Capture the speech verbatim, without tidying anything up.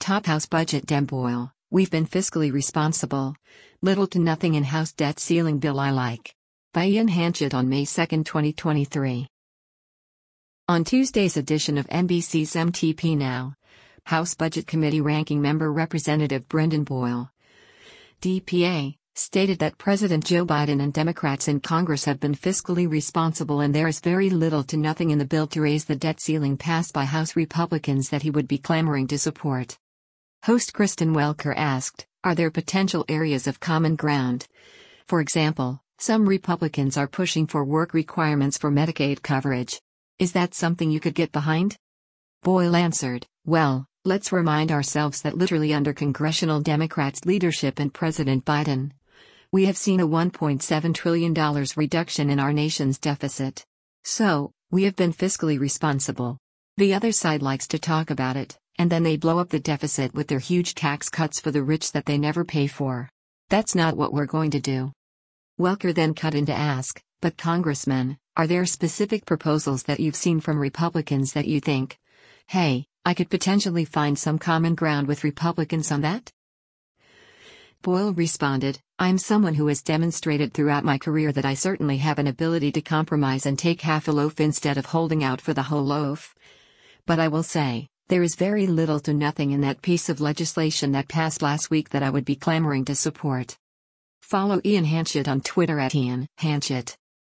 Top House Budget Dem Boyle, we've been fiscally responsible. Little to nothing in House debt ceiling bill I like. By Ian Hanchett on May second, twenty twenty-three. On Tuesday's edition of N B C's M T P Now, House Budget Committee Ranking Member Representative Brendan Boyle, D P A, stated that President Joe Biden and Democrats in Congress have been fiscally responsible and there is very little to nothing in the bill to raise the debt ceiling passed by House Republicans that he would be clamoring to support. Host Kristen Welker asked, are there potential areas of common ground? For example, some Republicans are pushing for work requirements for Medicaid coverage. Is that something you could get behind? Boyle answered, well, let's remind ourselves that literally under congressional Democrats' leadership and President Biden, we have seen a one point seven trillion dollars reduction in our nation's deficit. So, we have been fiscally responsible. The other side likes to talk about it, and then they blow up the deficit with their huge tax cuts for the rich that they never pay for. That's not what we're going to do. Welker then cut in to ask, but Congressman, are there specific proposals that you've seen from Republicans that you think, hey, I could potentially find some common ground with Republicans on that? Boyle responded, I'm someone who has demonstrated throughout my career that I certainly have an ability to compromise and take half a loaf instead of holding out for the whole loaf. But I will say, there is very little to nothing in that piece of legislation that passed last week that I would be clamoring to support. Follow Ian Hanchett on Twitter at Ian Hanchett.